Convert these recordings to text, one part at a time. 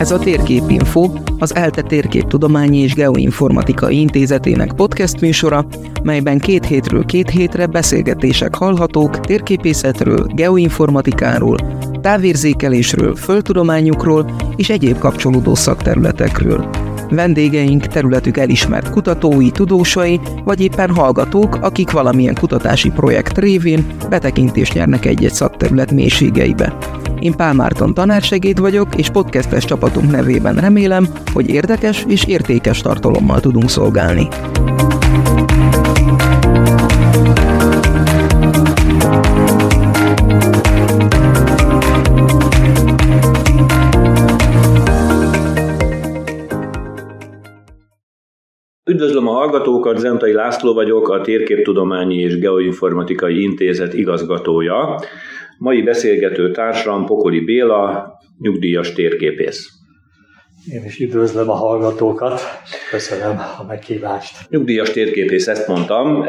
Ez a Térképinfo, az ELTE Térképtudományi és Geoinformatikai Intézetének podcast műsora, melyben 2 hétről 2 hétre beszélgetések hallhatók térképészetről, geoinformatikáról, távérzékelésről, földtudományokról és egyéb kapcsolódó szakterületekről. Vendégeink területük elismert kutatói, tudósai, vagy éppen hallgatók, akik valamilyen kutatási projekt révén betekintést nyernek egy-egy szakterület mélységeibe. Én Pál Márton tanársegéd vagyok, és podcastes csapatunk nevében remélem, hogy érdekes és értékes tartalommal tudunk szolgálni. Üdvözlöm a hallgatókat, Zentai László vagyok, a Térképtudományi és Geoinformatikai Intézet igazgatója. Mai beszélgető társam Pokoli Béla, nyugdíjas térképész. Én is üdvözlöm a hallgatókat, köszönöm a meghívást. Nyugdíjas térképész, ezt mondtam,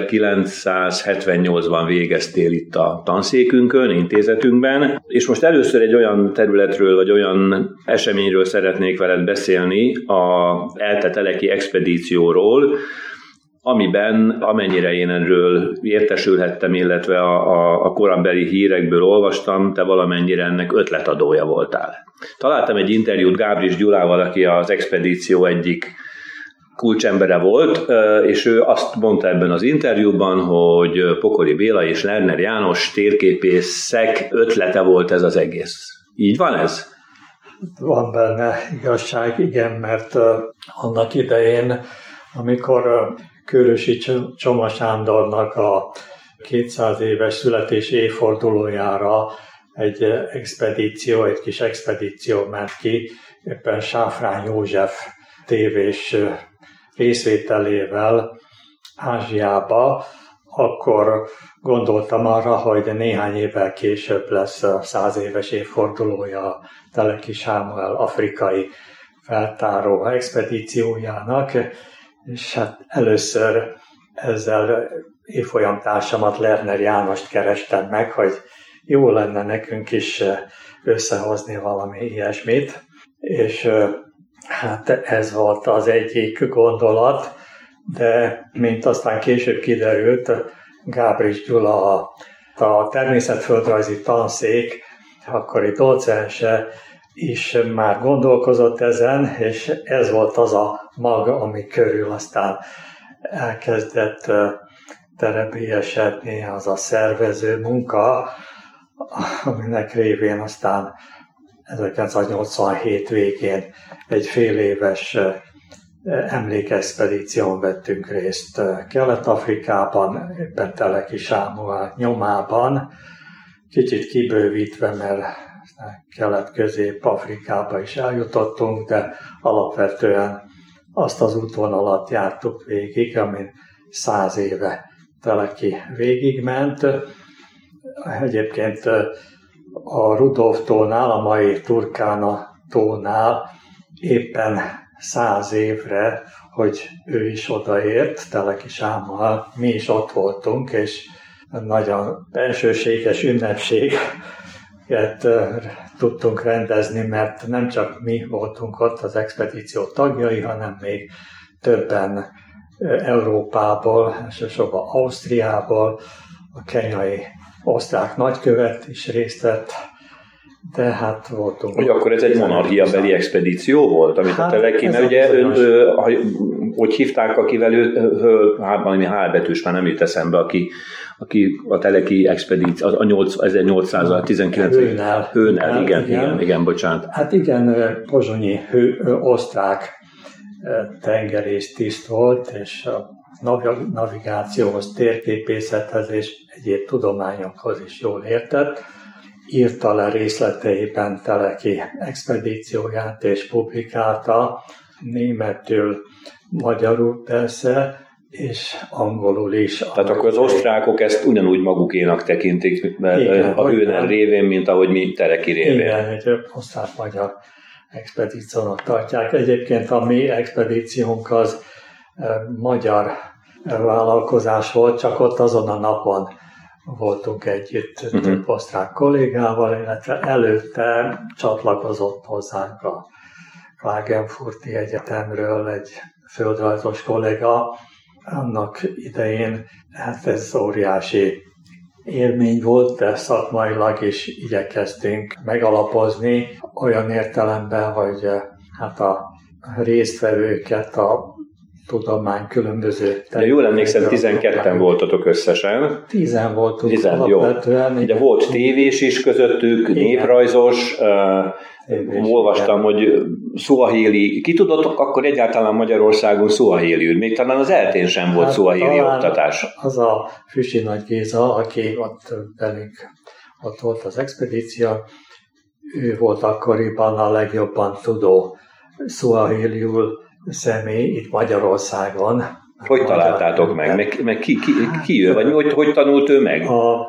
1978-ban végeztél itt a tanszékünkön, intézetünkben, és most először egy olyan területről, vagy olyan eseményről szeretnék veled beszélni, az ELTE teleki expedícióról, amiben, amennyire én erről értesülhettem, illetve a korábbi hírekből olvastam, te valamennyire ennek ötletadója voltál. Találtam egy interjút Gábris Gyulával, aki az expedíció egyik kulcsembere volt, és ő azt mondta ebben az interjúban, hogy Pokoli Béla és Lerner János térképészek ötlete volt ez az egész. Így van ez? Van benne igazság, igen, mert annak idején, amikor Kőrösi Csoma Sándornak a 200 éves születési évfordulójára egy kis expedíció ment ki, éppen Sáfrány József tévés részvételével Ázsiába, akkor gondoltam arra, hogy néhány évvel később lesz a 100 éves évfordulója a Teleki Sámuel afrikai feltáró expedíciójának, és hát először ezzel évfolyamtársamat, Lerner Jánost kerestem meg, hogy jó lenne nekünk is összehozni valami ilyesmit, és hát ez volt az egyik gondolat, de mint aztán később kiderült, Gábris Gyula, a természetföldrajzi tanszék akkori docense is már gondolkozott ezen, és ez volt az a mag, ami körül aztán elkezdett terebélyesedni az a szervező munka, aminek révén aztán 1987 végén egy fél éves emlékexpedíción vettünk részt Kelet-Afrikában, éppen Teleki Sámuel nyomában, kicsit kibővítve, mert Kelet-Közép-Afrikába is eljutottunk, de alapvetően azt az útvonalat jártuk végig, amin 100 éve Teleki végigment. Egyébként a Rudolf-tónál, a mai Turkána tónál éppen 100 évre, hogy ő is odaért, Teleki Sámuel, mi is ott voltunk, és nagyon bensőséges ünnepséget tudtunk rendezni, mert nem csak mi voltunk ott az expedíció tagjai, hanem még többen Európából, elsősorban Ausztriából, a kenyai osztrák nagykövet is részt vett, de hát voltunk. Hogy akkor ez egy monarchiabeli expedíció volt, amit a Teleki, mert ugye hogy hívták, akivel valami hálbetűs, már nem jut eszembe, aki a Teleki expedíció, a 1819 Hőnel, igen, bocsánat. Hát igen, pozsonyi osztrák tengerésztiszt volt, és a navigációhoz, térképészethez és egyéb tudományokhoz is jól értett. Írta le részleteiben Teleki expedícióját és publikálta, németül, magyarul persze, és angolul is. Tehát akkor az osztrákok ezt ugyanúgy magukénak tekintik, mert igen, a Hőnel révén, mint ahogy mi Teleki révén. Igen, egy osztrák-magyar expedíciónak tartják. Egyébként a mi expedíciónk az magyar vállalkozás volt, csak ott azon a napon voltunk együtt több osztrák kollégával, illetve előtte csatlakozott hozzánk a Klagenfurti Egyetemről egy földrajzos kollega. Annak idején hát ez óriási élmény volt, de szakmailag is igyekeztünk megalapozni olyan értelemben, hogy hát a résztvevőket a tudomány különböző... De jól emlékszem, 12-en voltatok összesen. 10 voltunk alapvetően. Ugye volt tévés is közöttük, igen. Néprajzos, olvastam, hogy szuahili. Ki tudott akkor egyáltalán Magyarországon szuahiliül? Még talán az eltén sem volt szuahili oktatás. Az a Füsi Nagy Géza, aki ott velünk, ott volt az expedíció, ő volt akkoriban a legjobban tudó szuahiliul személy itt Magyarországon. Hogy találtátok meg ki ő? Vagy hogy tanult ő meg?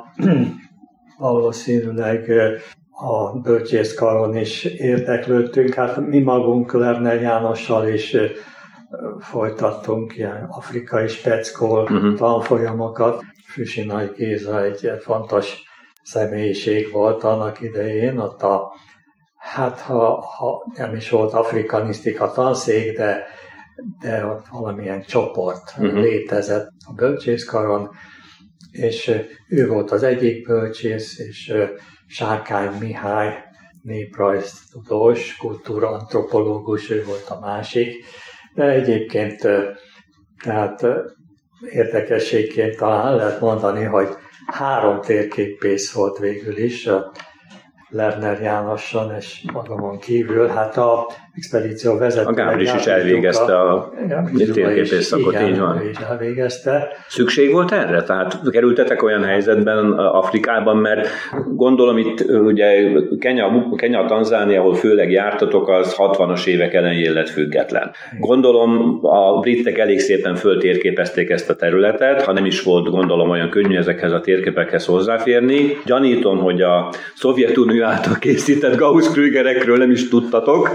Valószínűleg a bölcsészkaron is érdeklődtünk. Hát mi magunk Lerner Jánossal is folytattunk ilyen afrikai speckol tanfolyamokat. Füsi Nagy Géza egy fontos személyiség volt annak idején, ott hát ha nem is volt afrikanisztika tanszék, de ott valamilyen csoport létezett a bölcsészkaron, és ő volt az egyik bölcsész, és Sárkány Mihály néprajztudós, kultúraantropológus, ő volt a másik, de egyébként tehát érdekességként talán lehet mondani, hogy 3 térképpész volt végül is, Lerner Jánoson és magamon kívül. Hát a expedíció vezető... A Gábris is elvégezte a térképész szakot, így van. Is elvégezte. Szükség volt erre? Tehát kerültetek olyan helyzetben Afrikában, mert gondolom itt ugye Kenya, Tanzánia, ahol főleg jártatok, az 60-as évek elején lett független. Gondolom a britek elég szépen föltérképezték ezt a területet, ha nem is volt gondolom olyan könnyű ezekhez a térképekhez hozzáférni. Gyanítom, hogy a Szovjetunió által készített Gauss-Krügerekről nem is tudtatok.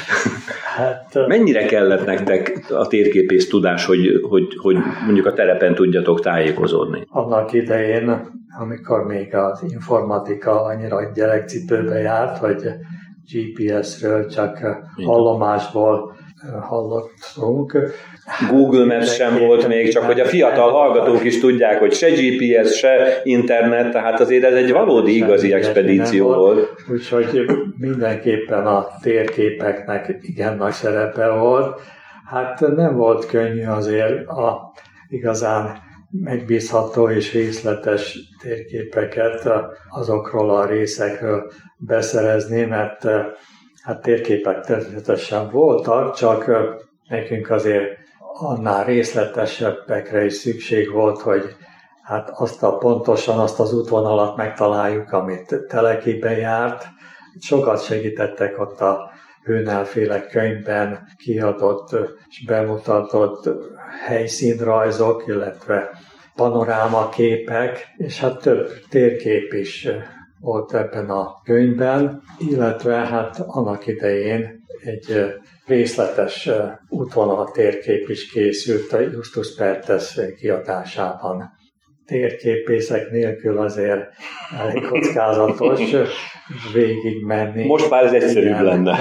Hát, mennyire kellett nektek a térképész tudás, hogy mondjuk a terepen tudjatok tájékozódni? Annak idején, amikor még az informatika annyira gyerekcipőbe járt, hogy GPS-ről csak hallomásból hallottunk. Google Maps sem volt még, csak hogy a fiatal hallgatók is tudják, hogy se GPS, se internet, tehát azért ez egy valódi igazi expedíció volt. Úgyhogy mindenképpen a térképeknek igen nagy szerepe volt. Hát nem volt könnyű azért igazán megbízható és részletes térképeket azokról a részekről beszerezni, mert hát térképek természetesen voltak, csak nekünk azért annál részletesebbekre is szükség volt, hogy hát pontosan azt az útvonalat megtaláljuk, amit Telekiben járt. Sokat segítettek ott a Hőnel-féle könyvben kiadott és bemutatott helyszínrajzok, illetve panorámaképek, és hát több térkép is volt ebben a könyvben, illetve hát annak idején egy részletes útvonal térkép is készült a Justus Pertes kiadásában. Térképészek nélkül azért elég kockázatos végigmenni. Most már ez egyszerűbb lenne.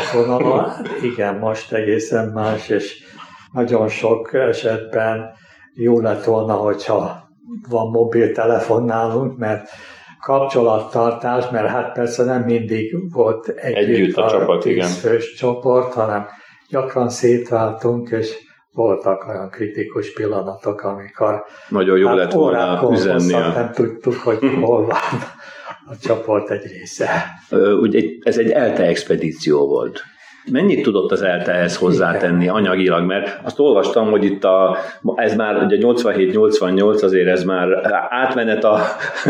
Igen, most egészen más, és nagyon sok esetben jó lett volna, hogyha van mobiltelefon nálunk, mert kapcsolattartás, mert hát persze nem mindig volt együtt a csapat, 10 fős csoport, hanem gyakran szétváltunk, és voltak olyan kritikus pillanatok, amikor nagyon jó lett volna üzenni. Nem tudtuk, hogy hol van a csoport egy része. Ugye ez egy ELTE expedíció volt. Mennyit tudott az ELTE ehhez hozzátenni anyagilag? Mert azt olvastam, hogy itt ez már ugye 87-88, azért ez már átmenet a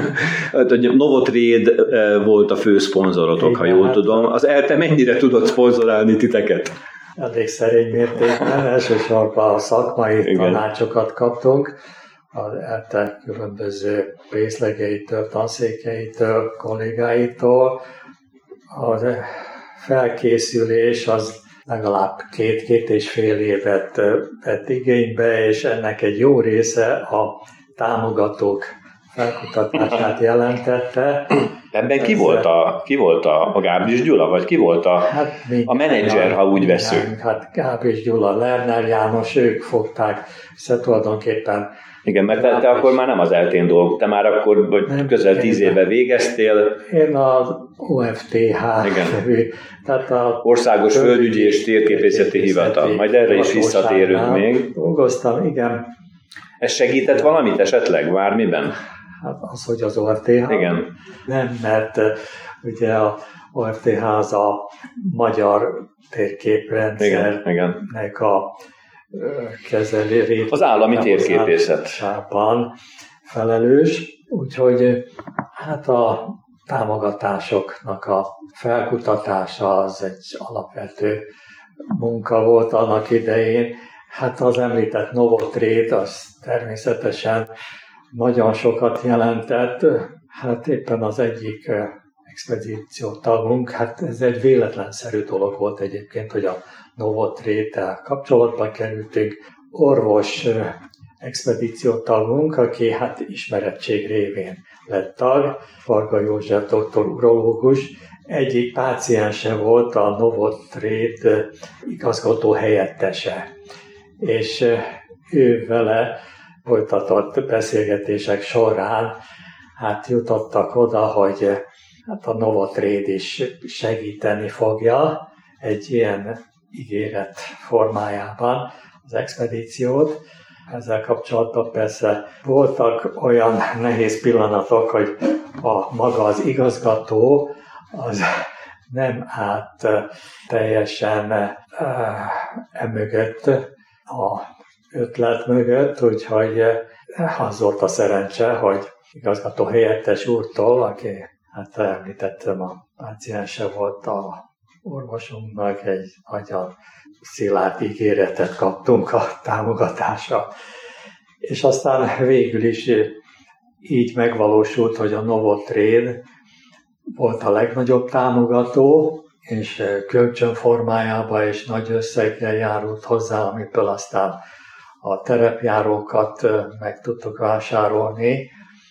Novotrade volt a fő szponzorotok, ha jól tudom. Az ELTE mennyire tudott szponzorálni titeket? Elég szerény mértékben, elsősorban a szakmai tanácsokat kaptunk, az ELTE különböző részlegeitől, tanszékeitől, kollégáitól. Az felkészülés az legalább 2-2,5 évet vett igénybe, és ennek egy jó része a támogatók felkutatását jelentette, Ebben ki volt a Gábris Gyula, vagy ki volt a menedzser, ha úgy veszünk? Hát Gábris Gyula, Lerner János, ők fogták össze tulajdonképpen. Igen, mert te akkor már nem az eltén dolgok, te már akkor vagy közel 10 éve végeztél. Én az OFTH, tehát a Országos Földügyi és Térképészeti Hivatal. Majd erre is visszatérünk még. Dolgoztam, igen. Ez segített valamit esetleg? Bármiben? Hát az, hogy az OFTH. Igen. Nem, mert ugye a OFTH az a magyar térképrendszernek a kezelő az állami térképészet felelős, úgyhogy hát a támogatásoknak a felkutatása az egy alapvető munka volt annak idején. Hát az említett Novotrade az természetesen nagyon sokat jelentett. Hát éppen az egyik expedíciótagunk, hát ez egy véletlenszerű dolog volt egyébként, hogy a Novotrade-tel kapcsolatba kerültünk. Orvos expedíciótagunk, aki hát ismerettség révén lett tag, Varga József doktor urológus, egyik páciense volt a Novotrade igazgató helyettese. És ő vele folytatott beszélgetések során hát jutottak oda, hogy hát a Novotrade is segíteni fogja egy ilyen ígéret formájában az expedíciót. Ezzel kapcsolatban persze voltak olyan nehéz pillanatok, hogy maga az igazgató az nem állt teljesen emögött a ötlet mögött, úgyhogy az volt a szerencse, hogy igazgató helyettes úrtól, aki hát említettem, a páciense volt a orvosunknak, egy nagyon szilárd ígéretet kaptunk a támogatásra. És aztán végül is így megvalósult, hogy a Novotrade volt a legnagyobb támogató, és kölcsön formájában és nagy összeggel járult hozzá, amiből aztán a terepjárókat meg tudtuk vásárolni,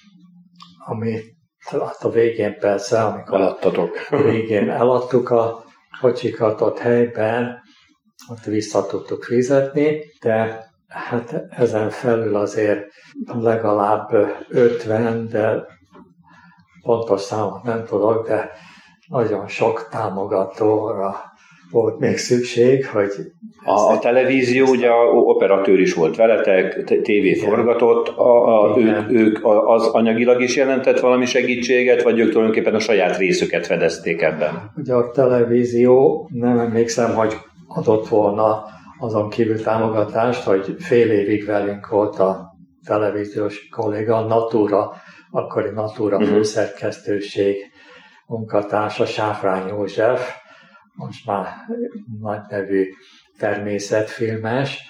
ami hát a végén persze, amikor végén eladtuk a kocsikat ott helyben, ott vissza tudtuk fizetni, de hát ezen felül azért legalább 50, de pontos számot nem tudok, de nagyon sok támogatóra volt még szükség, hogy... A televízió, ugye operatőr is volt veletek, tévé forgatott, ők az anyagilag is jelentett valami segítséget, vagy ők tulajdonképpen a saját részüket fedezték ebben? Ugye a televízió, nem emlékszem, hogy adott volna azon kívül támogatást, hogy fél évig velünk volt a televíziós kolléga, a Natura, akkori Natura főszerkesztőség munkatársa, Sáfrány József, most már nagy nevű természetfilmes.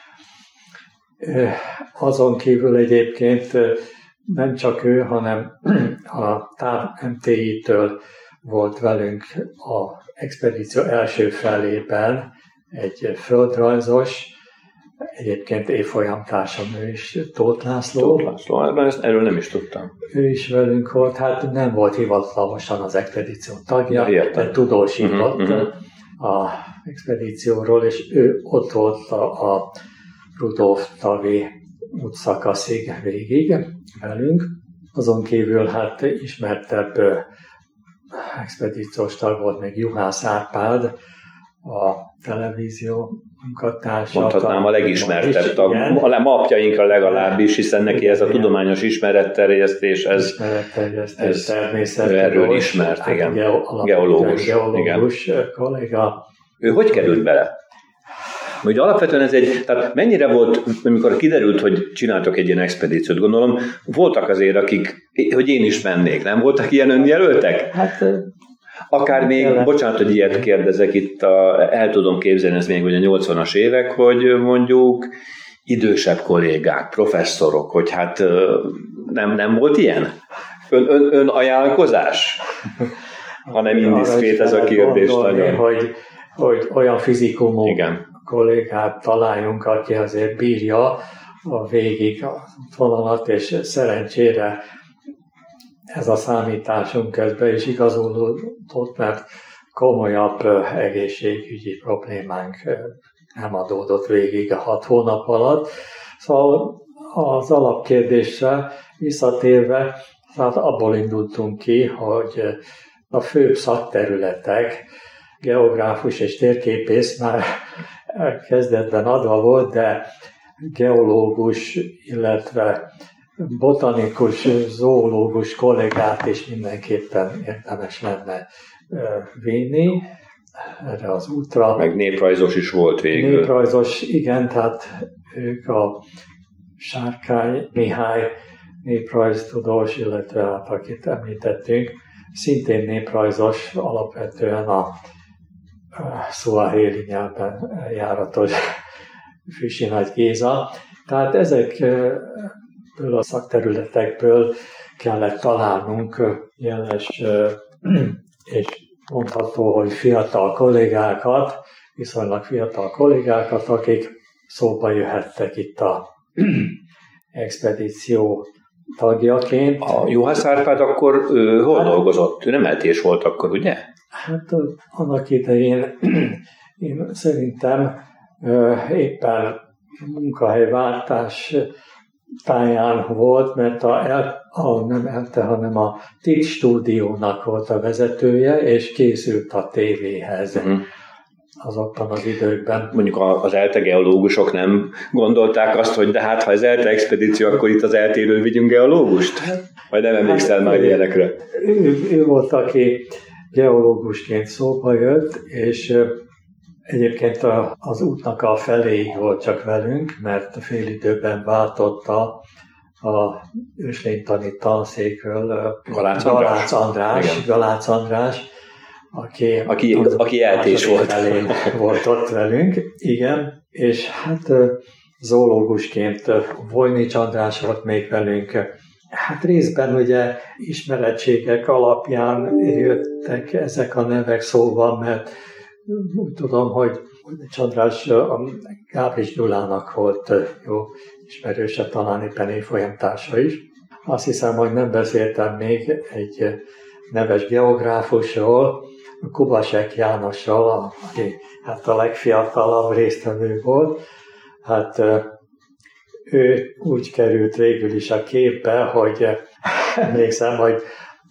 Azon kívül egyébként nem csak ő, hanem a TÁV MTI-től volt velünk az expedíció első felében egy földrajzos, egyébként évfolyamtársam ő is, Tóth László. Erről nem is tudtam. Ő is velünk volt, hát nem volt hivatalosan az expedíció tagja, de tudósított a expedícióról, és ő ott volt a Rudolf-tavi útszakaszig végig velünk. Azon kívül hát ismertebb expedíciós tag volt még Juhász Árpád, a televízió munkatársa. Mondhatnám a legismertebb tag, a mapjainkra legalábbis, hiszen neki ez a tudományos ismeretterjesztés, ez erről ismert, igen. Geológus kolléga. Ő hogy került bele? Ugye alapvetően ez tehát mennyire volt, amikor kiderült, hogy csináltok egy ilyen expedíciót, gondolom, voltak azért, hogy én is mennék, nem voltak ilyen önjelöltek? Hát... Akár még, bocsánat, hogy ilyet kérdezek, itt el tudom képzelni, ez még ugye a 80-as évek, hogy mondjuk idősebb kollégák, professzorok, hogy hát nem volt ilyen? Ön ajánlkozás? Hanem indiszkrét ez a kérdés nagyon. Hogy olyan fizikumú kollégát találjunk, aki azért bírja a végig a vonalat, és szerencsére ez a számításunk közben is igazolódott, mert komolyabb egészségügyi problémánk nem adódott végig a 6 hónap alatt. Szóval az alapkérdésre visszatérve, hát abból indultunk ki, hogy a főbb szakterületek, geográfus és térképész már kezdetben adva volt, de geológus, illetve botanikus, zoológus kollégát is mindenképpen érdemes lenne vinni erre az útra. Meg néprajzos is volt végül. Néprajzos, igen, tehát ők a Sárkány Mihály néprajztudós, illetve hát akit említettünk, szintén néprajzos, alapvetően a szuahéli nyelven járatos Füsi Nagy Géza. Tehát ezekből a szakterületekből kellett találnunk jeles és mondható, hogy fiatal kollégákat, viszonylag fiatal kollégákat, akik szóba jöhettek itt a expedíció tagjaként. A Juhász Árpád akkor hol dolgozott? Ő nem eltés volt akkor, ugye? Hát annak idején én szerintem éppen munkahelyváltás táján volt, mert nem ELTE, hanem a TIT stúdiónak volt a vezetője, és készült a tévéhez azokban az időkben. Mondjuk az ELTE geológusok nem gondolták azt, hogy de hát ha ez ELTE expedíció, akkor itt az ELTE-ről vigyünk geológust? Vagy nem emlékszel már ilyenekre? Ő volt, aki geológusként szóba jött, és egyébként az útnak a feléig volt csak velünk, mert félidőben váltotta a őslénytani tanszékről Galác András, aki eltés volt ott velünk, igen, és hát zoológusként Vojnics András volt még velünk. Hát részben ugye ismerettségek alapján jöttek ezek a nevek szóval, mert úgy tudom, hogy András a Gábris Gyulának volt jó ismerőse, talán éppen évfolyamtársa is. Azt hiszem, hogy nem beszéltem még egy neves geográfusról, Kubasek Jánossal, aki hát a legfiatalabb résztvevő volt. Hát ő úgy került végül is a képbe, hogy emlékszem, hogy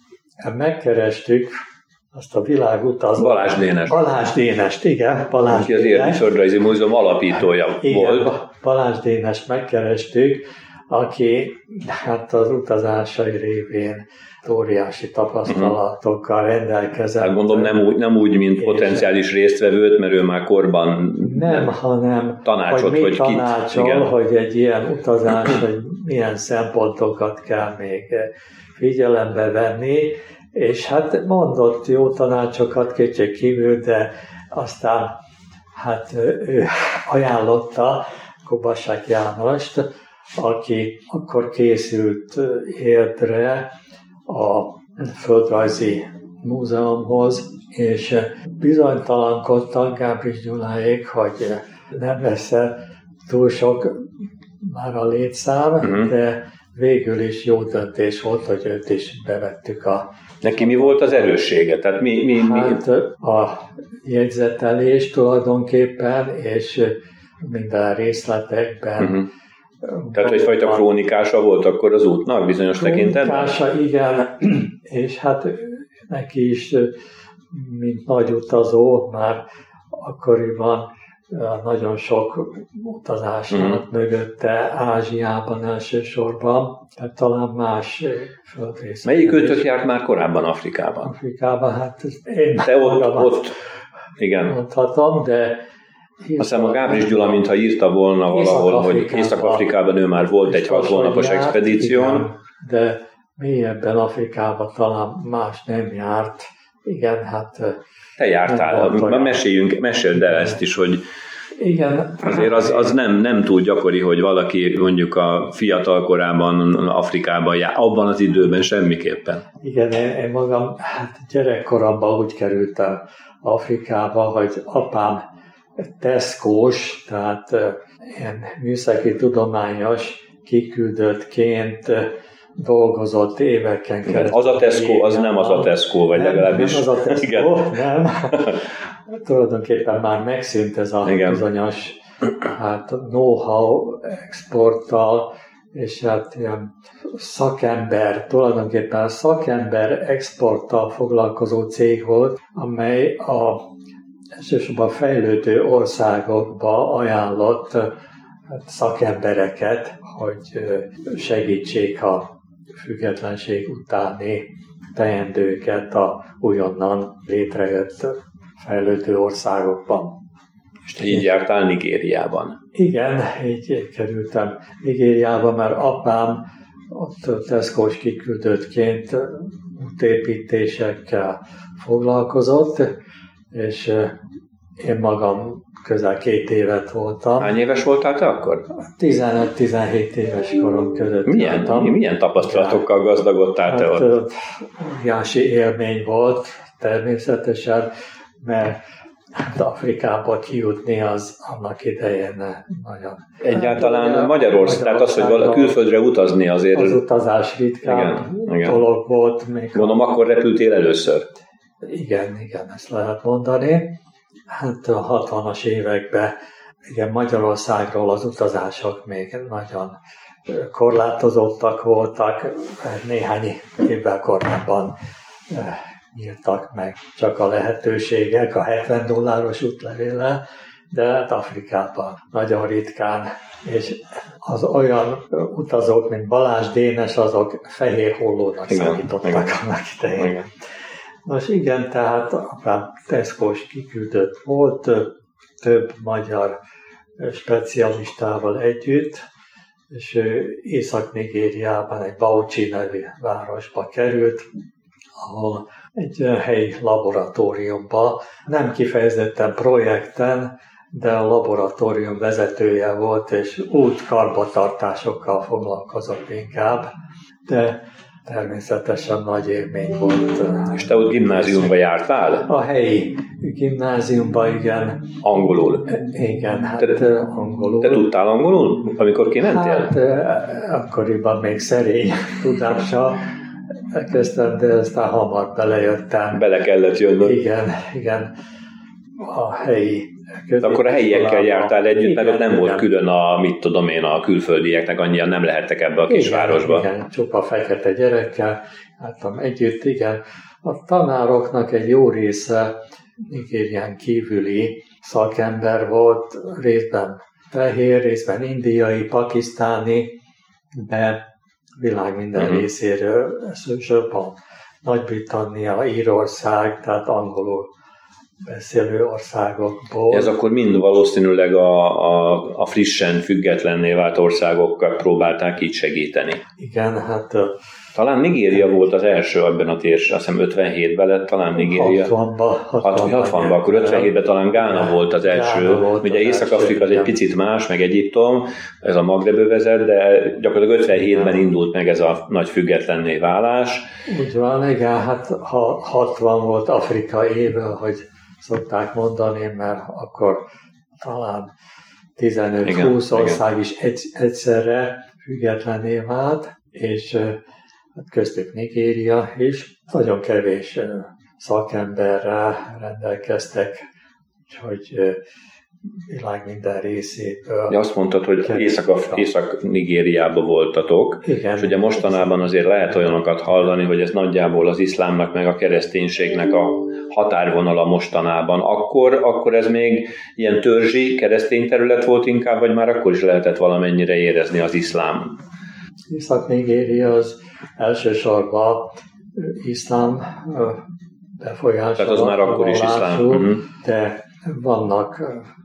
megkerestük azt a világutazót. Balázs Dénest, igen. Aki az Érdi Földrajzi Múzeum alapítója volt. Balázs Dénest megkerestük, aki hát az utazásai révén óriási tapasztalatokkal rendelkezett. Hát gondolom nem úgy, mint potenciális résztvevőt, mert ő már korban nem, hanem tanácsot, hogy tanácsol, hogy egy ilyen utazás, hogy milyen szempontokat kell még figyelembe venni, és hát mondott jó tanácsokat kétség kívül, de aztán hát ő ajánlotta Kubasek Jánost, aki akkor készült Érdre a Földrajzi Múzeumhoz, és bizonytalankodtak Gábris Gyuláék, hogy nem lesz túl sok már a létszám, de végül is jó döntés volt, hogy őt is bevettük a... Neki mi volt az erőssége? Tehát Hát a jegyzetelés tulajdonképpen, és minden részletekben. Tehát egyfajta krónikása volt akkor az útnak bizonyos tekintetben? Krónikása, igen, és hát neki is, mint nagy utazó, már akkoriban nagyon sok utazás volt mögötte, Ázsiában elsősorban, tehát talán más földrészek. Melyik őtök járt már korábban Afrikában? Afrikában, hát én te ott igen. mondhatom, de aztán a Gábris Gyula, mintha írta volna valahol, hogy Észak-Afrikában ő már volt egy 6 hónapos expedíción. Igen, de mélyebben Afrikában talán más nem járt. Igen, hát... Te jártál, meséld el ezt is, hogy igen, azért az nem túl gyakori, hogy valaki mondjuk a fiatal korában Afrikában jár, abban az időben semmiképpen. Igen, én magam gyerekkoromban úgy kerültem Afrikába, hogy apám Tesco-s, tehát ilyen műszaki tudományos kiküldöttként dolgozott éveken keresztül. Az a Tesco, az nem az a Tesco, vagy legalábbis. Nem az a Tesco, nem. Tulajdonképpen már megszűnt ez a bizonyos know-how exporttal, és hát ilyen szakember exporttal foglalkozó cég volt, amely elsősorban fejlődő országokba ajánlott szakembereket, hogy segítsék a függetlenség utáni teendőket a újonnan létrejött fejlődő országokban. És így jártál Nigériában? Igen, így kerültem Nigériába, mert apám ott Tesco-s kiküldöttként útépítésekkel foglalkozott, és én magam közel 2 évet voltam. Hány éves voltál te akkor? 15-17 éves korom között. Milyen tapasztalatokkal gazdagodtál te ott? Óriási élmény volt természetesen, mert Afrikába kijutni az annak idején nagyon... Egyáltalán Magyarország, tehát az, hogy külföldre utazni azért... Az utazás ritkán dolog volt. Gondolom, akkor repültél először? Igen, ezt lehet mondani. Hát a 60-as években Magyarországról az utazások még nagyon korlátozottak voltak, néhány évvel korábban nyíltak meg csak a lehetőségek a $70 útlevéllel, de hát Afrikában nagyon ritkán, és az olyan utazók, mint Balázs Dénes, azok fehér hollónak számítottak annak idején. Nos igen, tehát apám Tesco-s kiküldött volt, több magyar specialistával együtt, és Észak-Nigériában egy Bauchi nevű városba került, ahol egy helyi laboratóriumban, nem kifejezetten projekten, de a laboratórium vezetője volt, és útkarbantartásokkal foglalkozott inkább, de természetesen nagy élmény volt. És te ott gimnáziumba jártál? A helyi gimnáziumba, igen. Angolul? Igen, angolul. Te tudtál angolul, amikor kimentél? Hát akkoriban még szerény tudással kezdtem, de aztán hamar belejöttem. Bele kellett jönnöd. Igen. A helyi akkor a helyiekkel jártál együtt, mert ott nem volt külön a külföldieknek, annyian nem lehettek ebbe a kisvárosba. Igen, csupa fekete gyerekkel jártam együtt, igen. A tanároknak egy jó része Nigérián kívüli szakember volt, részben fehér, részben indiai, pakisztáni, de világ minden részéről, elsősorban Nagy-Britannia, Írország, tehát angolul beszélő országokból. Ez akkor mind valószínűleg a frissen függetlenné vált országokat próbálták így segíteni. Igen, hát... Talán Nigéria volt az első ebben a térségben, azt hiszem 57-ben lett talán Nigéria. 60-ban, akkor 57-ben talán Gána volt az első. Ugye Észak-Afrika az egy picit más, meg Egyiptom, ez a Magreb övezet, de gyakorlatilag 57-ben indult meg ez a nagy függetlenné válás. Úgy van, igen, hát 60 volt Afrika éve, hogy szokták mondani, mert akkor talán 15-20 ország is egyszerre függetlenné vált, és köztük Nigéria is. Nagyon kevés szakemberrel rendelkeztek, úgyhogy világ minden részéből. De azt mondtad, hogy Észak-Nigériában voltatok, igen, és ugye mostanában azért lehet olyanokat hallani, hogy ez nagyjából az iszlámnak meg a kereszténységnek a határvonala mostanában. Akkor ez még ilyen törzsi keresztény terület volt inkább, vagy már akkor is lehetett valamennyire érezni az iszlám? Észak-Nigéria az elsősorban iszlám befolyása. Tehát az már akkor is iszlám. De vannak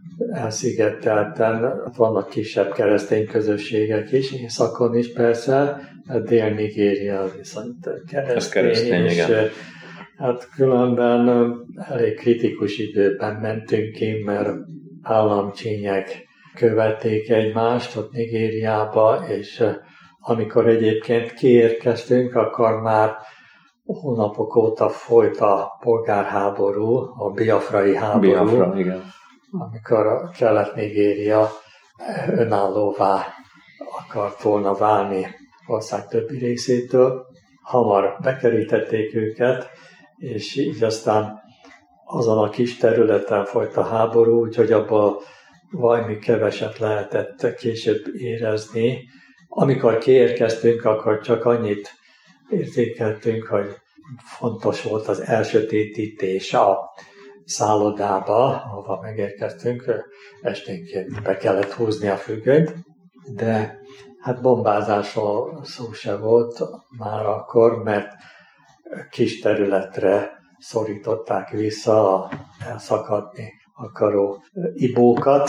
elszigetelten, vannak kisebb keresztény közösségek is, északon is persze, Dél-Nigéria viszont keresztény, és hát különben elég kritikus időben mentünk ki, mert államcsínyek követték egymást ott Nigériába, és amikor egyébként kiérkeztünk, akkor már hónapok óta folyt a polgárháború, a biafrai háború, igen. Amikor a Kelet-Nigéria önállóvá akart volna válni ország többi részétől. Hamar bekerítették őket, és így aztán azon a kis területen folyt a háború, úgyhogy abban valami keveset lehetett később érezni. Amikor kiérkeztünk, akkor csak annyit érzékeltünk, hogy fontos volt az elsötétítés a szállodába, ahova megérkeztünk. Esténként be kellett húzni a függönyt, de hát bombázásról szó se volt már akkor, mert kis területre szorították vissza a elszakadni akaró ibókat,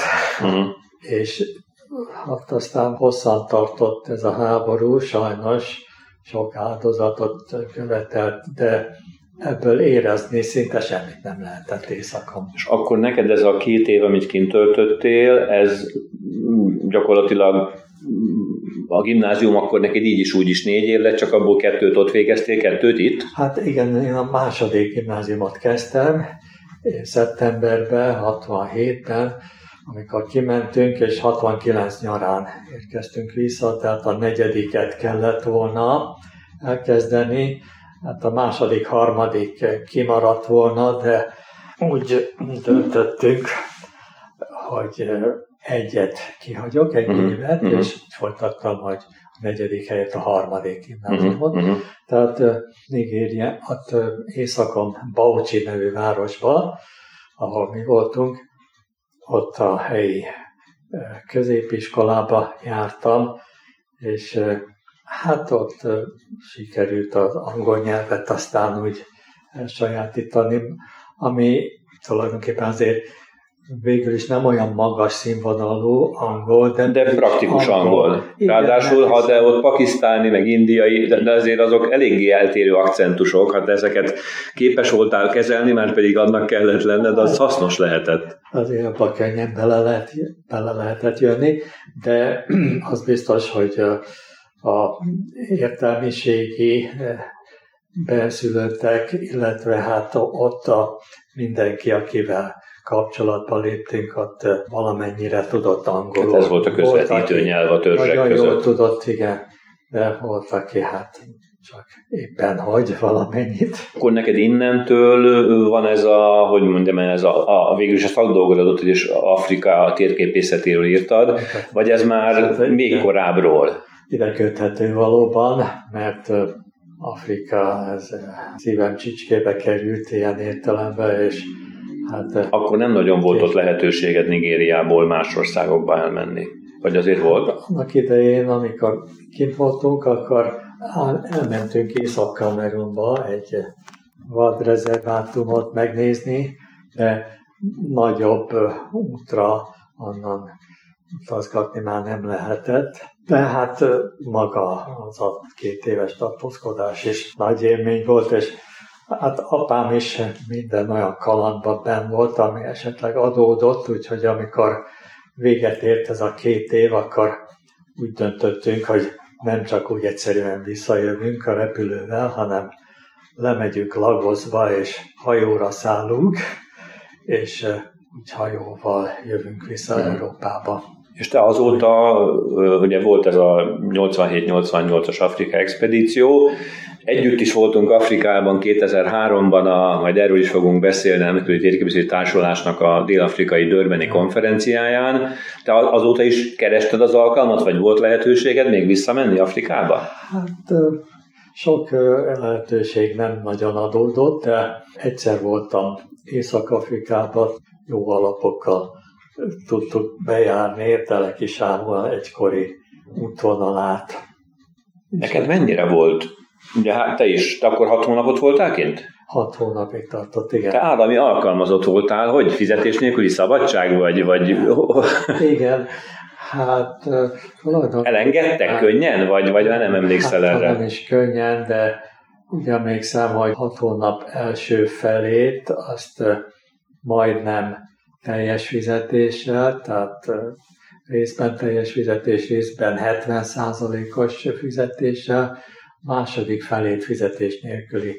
és hát aztán hosszan tartott ez a háború, sajnos sok áldozatot követelt, de ebből érezni szinte semmit nem lehetett éjszakon. És akkor neked ez a 2 év, amit kint töltöttél, ez gyakorlatilag a gimnázium akkor neked így is úgy is 4 év lett, csak abból 2 ott végeztél, 2 itt? Hát igen, én a második gimnáziumot kezdtem, szeptemberben, 67-ben, amikor kimentünk, és 69 nyarán érkeztünk vissza, tehát a 4. kellett volna elkezdeni. Hát a második, harmadik kimaradt volna, de úgy döntöttünk, hogy egyet kihagyok, egy évet, és folytattam, hogy a 4. helyett a 3. gimnáziumot. Tehát Nigéria, ott északon Bauchi nevű városban, ahol mi voltunk, ott a helyi középiskolába jártam, és hát ott sikerült az angol nyelvet aztán úgy elsajátítani, ami tulajdonképpen azért végül is nem olyan magas színvonalú angol, de praktikus angol. Ráadásul, ha de ott pakisztáni, meg indiai, de azért azok eléggé eltérő akcentusok, hát ezeket képes voltál kezelni, már pedig annak kellett lenned, az hasznos lehetett. Azért abban könnyen bele lehetett jönni, de az biztos, hogy a értelmiségi benszülöttek, illetve hát ott mindenki, akivel kapcsolatba léptünk, ott valamennyire tudott angolul. Hát ez volt a közvetítő nyelv a törzsek között. Nagyon jól tudott, igen, de volt, aki hát csak éppen hogy valamennyit. Akkor neked innentől van ez a, hogy mondjam, ez a végül is a szakdolgozat, hogy is Afrika térképészetéről írtad, vagy ez már még korábbról? Ide köthető valóban, mert Afrika ez szívem csicskébe került ilyen értelemben, és hát... Akkor nem nagyon volt ott lehetőséged Nigériából más országokba elmenni? Vagy azért volt? Annak idején, amikor kint voltunk, akkor elmentünk Észak-Kamerunba egy vadrezervátumot megnézni, de nagyobb útra onnan utazgatni már nem lehetett. De hát maga az a 2 éves tartózkodás is nagy élmény volt, és hát apám is minden olyan kalandban benn volt, ami esetleg adódott, úgyhogy amikor véget ért ez a 2 év, akkor úgy döntöttünk, hogy nem csak úgy egyszerűen visszajövünk a repülővel, hanem lemegyünk Lagosba, és hajóra szállunk, és úgy hajóval jövünk vissza Európába. És te azóta, ugye volt ez a 87-88-as Afrika expedíció, együtt is voltunk Afrikában 2003-ban, majd erről is fogunk beszélni, a Nemzetközi Térképészeti Társulásnak a dél-afrikai Durbani konferenciáján. Te azóta is kerested az alkalmat, vagy volt lehetőséged még visszamenni Afrikába? Hát sok lehetőség nem nagyon adódott, de egyszer voltam Észak-Afrikában, jó alapokkal tudtuk bejárni Teleki Sámuel egykori útvonalát. Neked mennyire volt? Ugye hát te akkor 6 hónapot voltál kint? 6 hónapig tartott, igen. Te állami alkalmazott voltál, hogy fizetés nélküli szabadság vagy? Igen, hát elengedtek könnyen, vagy nem emlékszel erre? Nem is könnyen, de úgy emlékszem, hogy 6 hónap első felét azt majdnem teljes fizetéssel, tehát részben teljes fizetés, részben 70%-os fizetéssel, második felét fizetés nélküli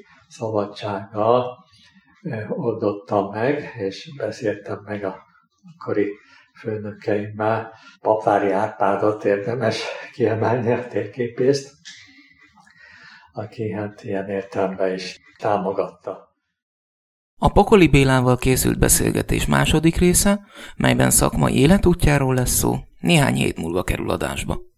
szabadsággal oldottam meg, és beszéltem meg a akkori főnökeimmel. Papvári Árpádot érdemes kiemelni, a térképészt, aki hát ilyen értelemben is támogatta. A Pokoli Bélával készült beszélgetés második része, melyben szakmai életútjáról lesz szó, néhány hét múlva kerül adásba.